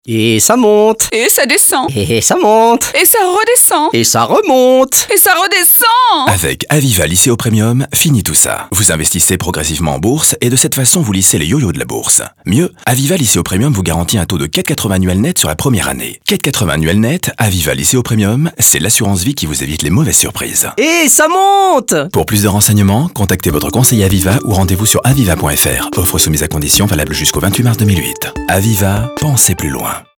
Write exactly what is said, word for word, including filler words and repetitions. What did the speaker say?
Et ça monte. Et ça descend. Et ça monte. Et ça redescend. Et ça remonte. Et ça redescend. Avec Aviva Lycéo Premium, fini tout ça. Vous investissez progressivement en bourse et de cette façon, vous lissez les yo-yo de la bourse. Mieux, Aviva Lycéo Premium vous garantit un taux de quatre virgule quatre-vingts annuel net sur la première année. quatre virgule quatre-vingts annuel net, Aviva Lycéo Premium, c'est l'assurance vie qui vous évite les mauvaises surprises. Et ça monte. Pour plus de renseignements, contactez votre conseiller Aviva ou rendez-vous sur aviva point f r. Offre soumise à condition valable jusqu'au vingt-huit mars deux mille huit. Aviva, pensez plus loin.